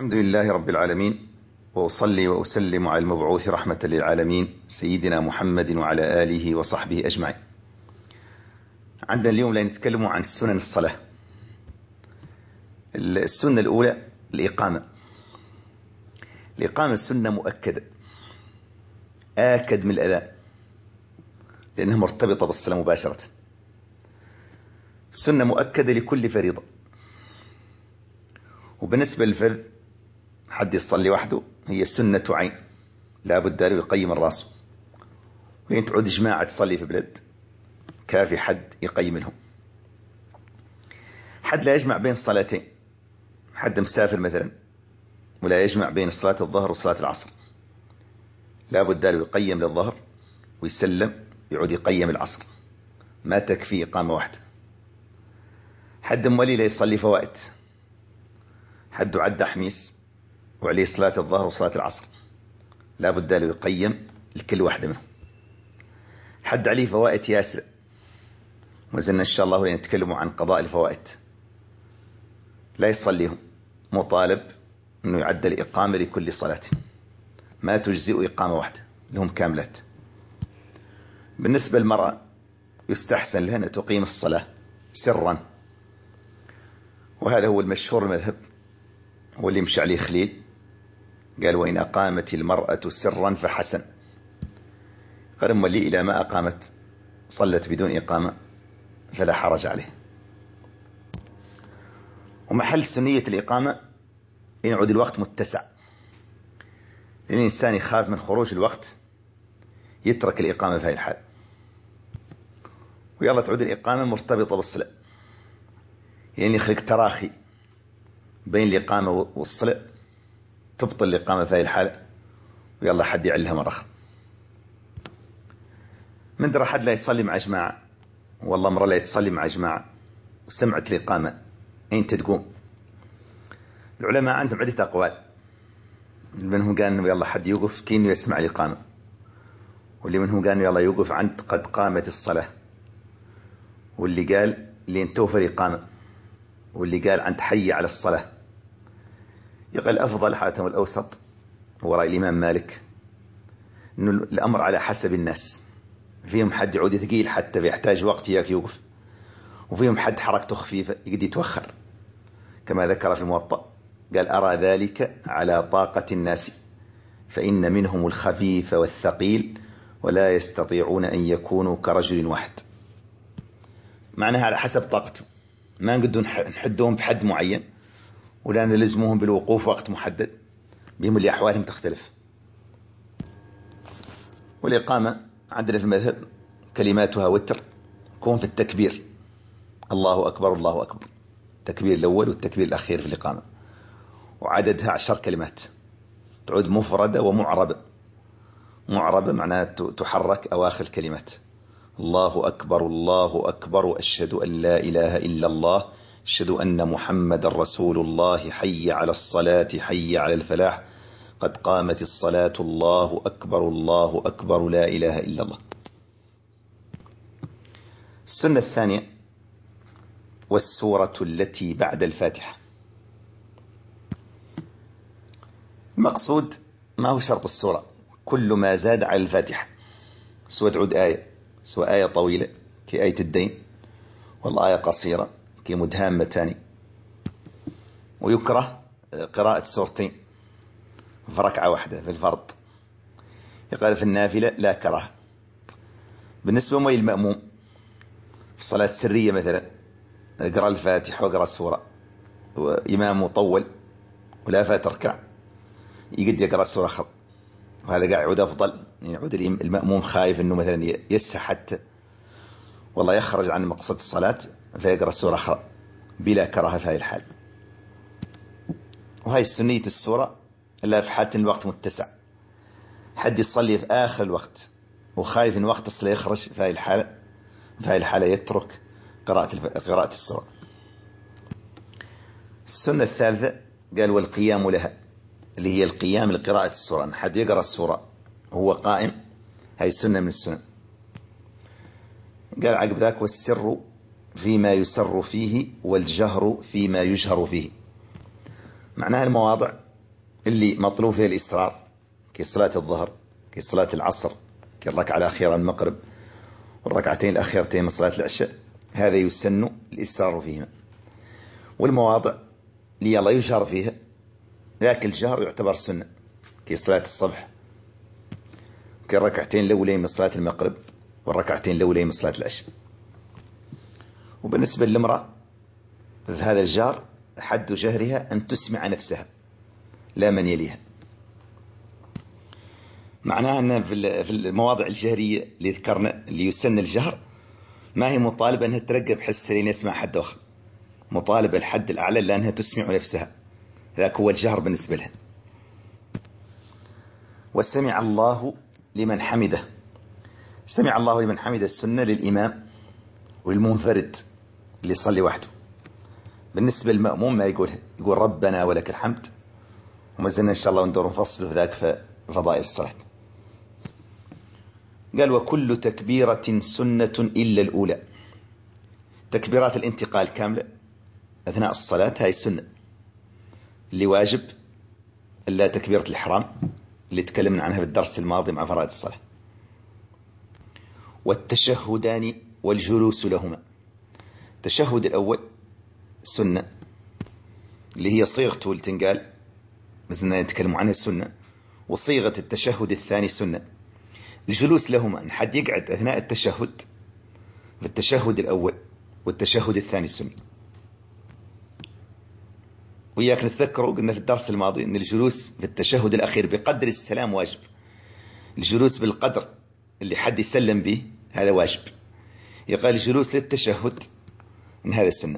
الحمد لله رب العالمين، وأصلي وأسلم على المبعوث رحمة للعالمين سيدنا محمد وعلى آله وصحبه أجمعين. عندنا اليوم لنتكلم عن سنن الصلاة. السنة الأولى الإقامة. الإقامة سنة مؤكدة، آكد من الأذان، لأنها مرتبطة بالصلاة مباشرة. سنة مؤكدة لكل فريضة. وبالنسبة للفرد حد يصلي وحده هي سنة عين، لا بد له يقيم الراس، وين تعود جماعة تصلي في بلد كافي حد يقيم لهم. حد لا يجمع بين الصلاتين، حد مسافر مثلا ولا يجمع بين صلاة الظهر وصلاة العصر، لا بد له يقيم للظهر ويسلم يعود يقيم العصر، ما تكفي إقامة واحدة. حد مولي لا يصلي فوائت، حد عدى حميس وعليه صلاة الظهر وصلاة العصر، لا بد له يقيم لكل واحدة منهم. حد عليه فوائت ياسر، وزلنا إن شاء الله نتكلم عن قضاء الفوائت، لا يصليهم، مطالب أنه يعدل إقامة لكل صلاة، ما تجزئ إقامة واحدة لهم كاملات. بالنسبة للمرأة يستحسن لها أن تقيم الصلاة سرا، وهذا هو المشهور المذهب، هو اللي مشى عليه خليل، قال: وإن أقامت المرأة سرا فحسن. قال: أما اللي إلى ما أقامت صلت بدون إقامة فلا حرج عليه. ومحل سنية الإقامة إن يعود الوقت متسع، لأن الإنسان يخاف من خروج الوقت يترك الإقامة في هذه الحال، ويلا تعود الإقامة مرتبطة بالصلاة، يعني يخلق تراخي بين الإقامة والصلاة، تبطل الإقامة في هذه الحالة، ويلا حد يعلها مرة أخرى. من درى حد لا يصلي مع جماعة، والله مرة لا تصلي مع جماعة وسمعت الإقامة أين تقوم. العلماء عندهم عدة أقوال، منهم قال إنه يلا حد يوقف كأنه يسمع الإقامة، واللي منهم قال إنه يلا يوقف عند قد قامت الصلاة، واللي قال لين توفى الإقامة، واللي قال عند حي على الصلاة. يقال أفضل حاتم الأوسط وراء الإمام مالك إنه الأمر على حسب الناس، فيهم حد يعود ثقيل حتى بيحتاج وقت ياك يوقف، وفيهم حد حركته خفيفة يقدر يتوخر، كما ذكر في الموطأ قال: أرى ذلك على طاقة الناس، فإن منهم الخفيف والثقيل ولا يستطيعون أن يكونوا كرجل واحد. معناها على حسب طاقته، ما نقدر نحدهم بحد معين ولا نلزموهم بالوقوف وقت محدد، بهم اللي أحوالهم تختلف. والإقامة عندنا في المذهب كلماتها وتر، كون في التكبير الله أكبر الله أكبر، التكبير الأول والتكبير الأخير في الإقامة، وعددها 10 كلمات، تعود مفردة ومعربة. معربة معناها تحرك أواخر الكلمات، الله أكبر الله أكبر، وأشهد أن لا إله إلا الله، أشهد أن محمد رسول الله، حي على الصلاة حي على الفلاح، قد قامت الصلاة، الله أكبر الله أكبر، لا إله إلا الله. السنة الثانية والسورة التي بعد الفاتحة. المقصود ما هو شرط السورة، كل ما زاد على الفاتحة، سواء تعود آية، سواء آية طويلة كآية الدين، والله آية قصيرة كمدهامتان. ويكره قراءة سورتين في ركعة واحدة في الفرض، يقال في النافلة لا كره. بالنسبة للمأموم في الصلاة السرية مثلا اقرأ الفاتحة واقرأ السورة، وإمام مطول ولا فات ركع يقد يقرأ السورة أخرى، وهذا قاعد يعود أفضل، يعود المأموم خايف أنه مثلا يسهى حتى والله يخرج عن مقصد الصلاة فيقرأ السورة أخرى بلا كراهة في هذه الحال. وهي سنية السورة إلا في حالة الوقت متسع، حد يصلي في آخر الوقت وخايف أن وقت الصلاة يخرج، في هذه الحالة يترك قراءة السورة. السنة الثالثة قال: والقيام لها، اللي هي القيام لقراءة السورة، أن حد يقرأ السورة وهو قائم، هاي سنة من السنة. قال عقب ذاك: والسر فيما يسر فيه والجهر فيما يجهر فيه. معناها المواضع اللي مطلوب فيها الإسرار كصلاة الظهر، كصلاة العصر، كالركعة الأخيرة من المغرب والركعتين الأخيرتين من صلاة العشاء، هذا يسن الإسرار فيهما. والمواضع اللي يلا يجهر فيها ذاك الجهر يعتبر سنة، كصلاة الصبح، كالركعتين الأولين من صلاة المغرب والركعتين الأولين من صلاة العشاء. وبالنسبة للمرأة في هذا الجهر حد جهرها أن تسمع نفسها لا من يليها. معناها أن في المواضع الجهرية اللي ذكرنا اللي يسن الجهر ما هي مطالبة أنها ترقب حس لين يسمع حد آخر، مطالبة الحد الأعلى لأنها تسمع نفسها، ذاك هو الجهر بالنسبة لها. وسمع الله لمن حمده، سمع الله لمن حمده السنة للإمام والمنفرد اللي يصلي وحده. بالنسبة للمأموم ما يقولها، يقول ربنا ولك الحمد، وما زلنا إن شاء الله ندور نفصل في ذاك في فضائل الصلاة. قال وكل تكبيرة سنة إلا الأولى، تكبيرات الانتقال كاملة أثناء الصلاة هاي سنة، اللي واجب إلا تكبيرة الإحرام اللي تكلمنا عنها في الدرس الماضي مع فرائض الصلاة. والتشهدان والجلوس لهما، التشهد الأول سنة اللي هي صيغته اللي تنقال مثلنا نتكلم عنها سنة، وصيغة التشهد الثاني سنة. الجلوس لهما أن حد يقعد أثناء التشهد في التشهد الأول والتشهد الثاني سنة. وياك نتذكروا قلنا في الدرس الماضي أن الجلوس في التشهد الأخير بقدر السلام واجب، الجلوس بالقدر اللي حد يسلم به هذا واجب. يقال الجلوس للتشهد من هذا السنة.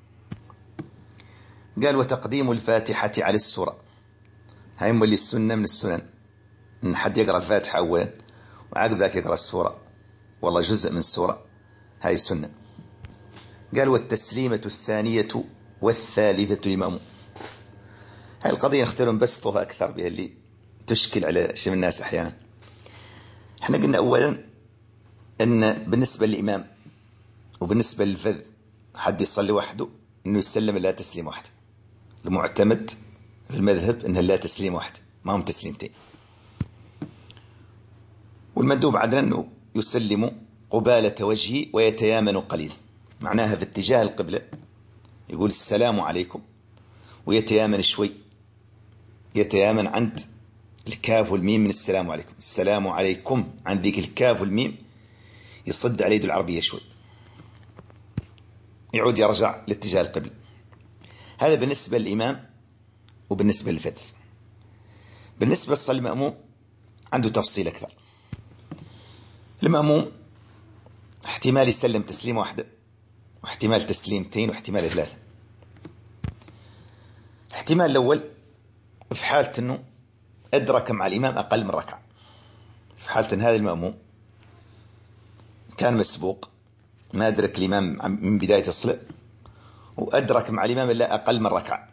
قال وتقديم الفاتحة على السورة، هاي اللي السنة من السنن أن حد يقرأ الفاتحة أولا وعقب ذاك يقرأ السورة، والله جزء من السورة، هاي السنة. قال والتسليمة الثانية والثالثة للمأموم، هاي القضية نختار نبسطها أكثر بها اللي تشكل على شيء من الناس أحيانا. احنا قلنا أولا أن بالنسبة للإمام وبالنسبة للفذ حد يصلي وحده أنه يسلم لا تسليم واحد، المعتمد في المذهب أنها لا تسليم واحد ما هم تسليمتين. والمندوب عندنا أنه يسلم قبالة وجهه ويتيامن قليلا، معناها في اتجاه القبلة يقول السلام عليكم ويتيامن شوي، يتيامن عند الكاف والميم من السلام عليكم، السلام عليكم عند ذيك الكاف والميم يصد على يد العربية شوي، يعود يرجع لاتجاه القبلة. هذا بالنسبة للإمام وبالنسبة للفذ. بالنسبة للصلاة المأموم عنده تفصيل أكثر. المأموم احتمال يسلم تسليمة واحدة واحتمال تسليمتين واحتمال ثلاثة. الاحتمال الأول في حالة أنه أدرك مع الإمام أقل من ركعة، في حالة أن هذا المأموم كان مسبوق ما أدرك الإمام من بداية الصلاة وأدرك مع الإمام إلا أقل من ركعة.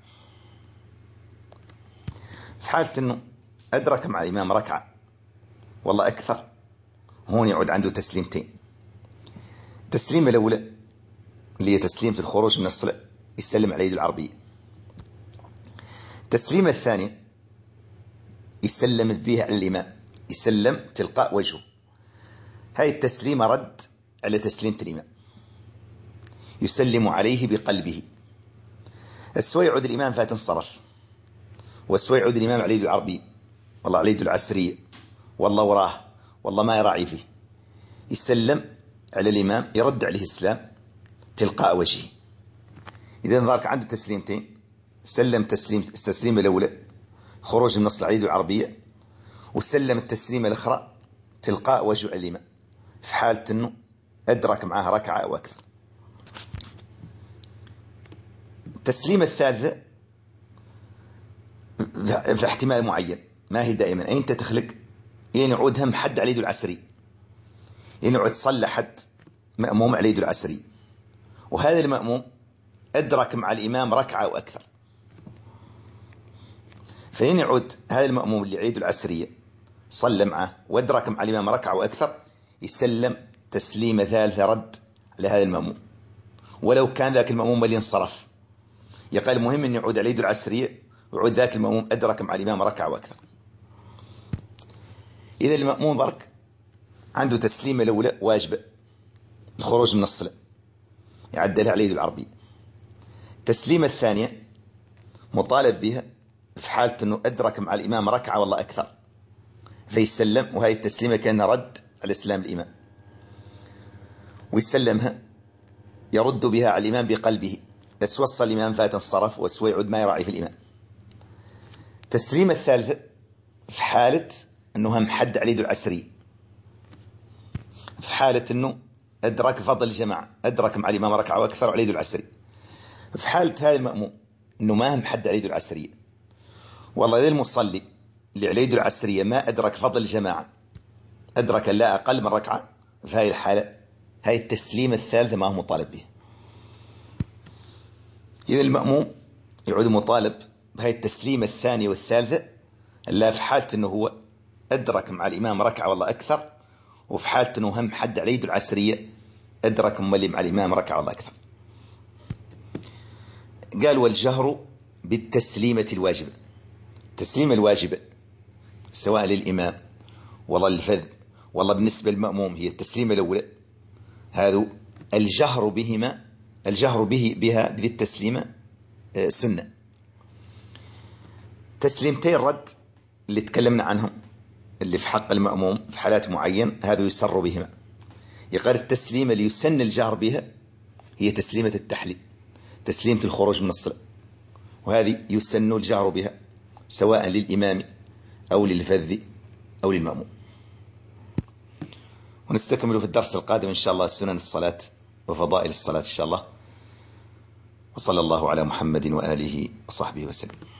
في حالة أنه أدرك مع الإمام ركعة والله أكثر، هون يعود عنده تسليمتين. التسليمة الأولى اللي هي تسليمة الخروج من الصلاة يسلم على يد العربية. التسليمة الثانية يسلم بها على الإمام، يسلم تلقاء وجهه، هاي التسليمة رد على تسليمة الإمام، يسلم عليه بقلبه. السوي يعود الإمام فاتنصرف، والسوي يعود الإمام على يد العربية والله على يد العسرية والله وراه والله ما يراعي فيه، يسلم على الإمام يرد عليه السلام تلقاء وجهه. إذا ذاك عنده تسليمتين، سلم التسليمة الأولى خروج من الصلاة على يد العربية، وسلم التسليمة الأخرى تلقاء وجه الإمام في حالة أنه أدرك معها ركعة أو أكثر. التسليمة الثالثة في احتمال معين ما هي دائما، أنت تخلق ين يعود هم حد على يد العسري، ين يعود صلى حد مأموم على يد العسري، وهذا المأموم أدرك مع الإمام ركعة أو أكثر، فين يعود هذا المأموم اللي عيد العسرية صلى معه وأدرك مع الإمام ركعة وأكثر يسلم تسليمة ثالثة رد على هذا المأموم، ولو كان ذاك المأموم اللي انصرف. يقال المهم أن يعود على يد العسرية ويعود ذاك المأموم أدرك مع الإمام ركعة وأكثر. إذا المأموم برك عنده تسليمة الأولى واجبة، الخروج من الصلاة يعدلها على يده العربية. التسليمة الثانية مطالب بها في حالة أنه أدرك مع الإمام ركعة والله أكثر فيسلم، وهي التسليمة كان رد على إسلام الإمام، ويسلمها يرد بها على الإمام بقلبه، بس وصل الإمام فات الصرف وسوى يعود ما يراعي في الإمام. التسليمة الثالثة في حالة أنه هم حد على يده العسري، في حالة أنه أدرك فضل الجماعة، أدرك مع الإمام ركعة وأكثر على يده العسري. في حالة هذا المأموم أنه ما هم حد على يده العسرية، والله إذا المصلي اللي على يده العسرية ما أدرك فضل الجماعة، أدرك لا أقل من ركعة، في هذه الحالة هاي التسليمة الثالثة ما هو مطالب به. إذا المأموم يعود مطالب بهاي التسليمة الثانية والثالثة، لا في حالة أنه هو أدرك مع الإمام ركعة والله أكثر، وفي حالة أنه هم حد على يده العسرية أدرك مولي مع الإمام ركعة والله أكثر. قال والجهر بالتسليمة الواجبة. التسليمة الواجبة سواء للإمام والله الفذ والله بالنسبة للمأموم هي التسليمة الأولى، هذا الجهر بهما، الجهر بها بذي التسليمة سنة. تسليمتين الرد اللي تكلمنا عنهم اللي في حق المأموم في حالات معين هذا يسر بهما. يقال التسليمة اللي يسن الجهر بها هي تسليمة التحليل، تسليمة الخروج من الصلاة، وهذه يسن الجهر بها سواء للإمام أو للفذ أو للمأموم. ونستكمل في الدرس القادم إن شاء الله سنن الصلاة وفضائل الصلاة إن شاء الله. وصلى الله على محمد وآله وصحبه وسلم.